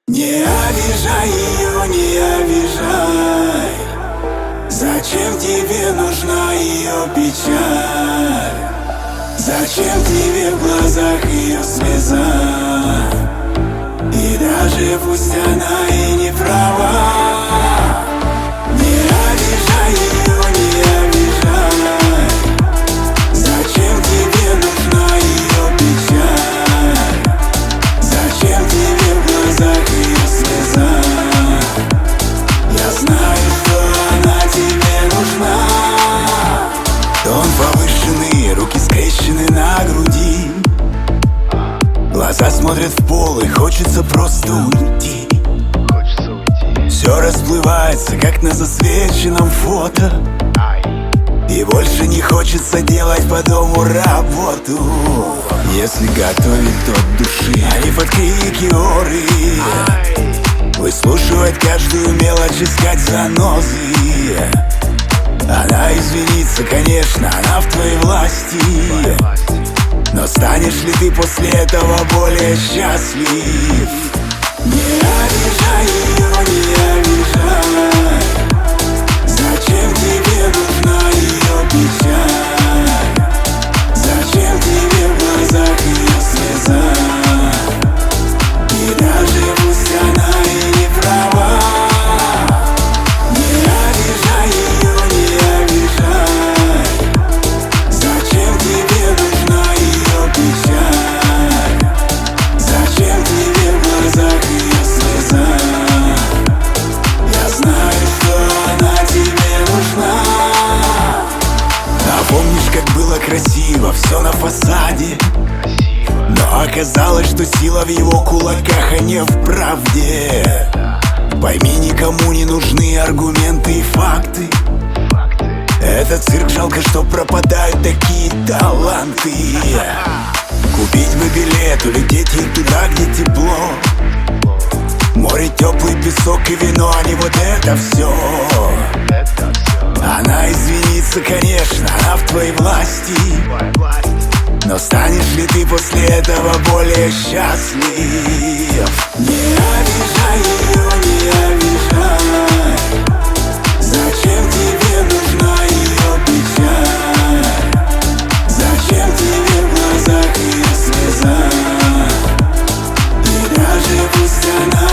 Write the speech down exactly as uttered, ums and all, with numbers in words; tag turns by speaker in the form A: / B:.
A: Не обижай ее, не обижай. Зачем тебе нужна ее печаль? Зачем тебе в глазах ее слеза? И даже пусть она и не права, не обижай ее, не обижай. Зачем тебе нужна ее печаль? Зачем тебе в глазах ее слеза? Я знаю, что она тебе нужна. Тон повышенный, руки скрещены на груди, глаза смотрят в пол и хочется просто уйти. Все расплывается, как на засвеченном фото, и больше не хочется делать по дому работу. Если готовить от души, а не под крики оры, выслушивать каждую мелочь, искать занозы. Она извинится, конечно, она в твоей власти, но станешь ли ты после этого более счастлив? Не обижай ее, не обижай. Зачем тебе нужна ее печаль? Зачем тебе в глазах ее слеза? И даже пусть она и не права, не обижай ее, не обижай. Зачем тебе нужна ее печаль? Зачем тебе в глазах ее слеза? Я знаю, что она тебе нужна. А помнишь, как было красиво все на фасаде? Но оказалось, что сила в его кулаках, а не в правде. Пойми, никому не нужны аргументы и факты. Это цирк, жалко, что пропадают такие таланты. Купить бы билет, улететь ей туда, где тепло. Море, теплый песок и вино, а не вот это все. Она извинится, конечно, она в твоей власти, но станешь ли ты после этого более счастлив? Не обижай ее, не обижай. Зачем тебе нужна ее печаль? Зачем тебе в глазах ее слеза? И даже пусть она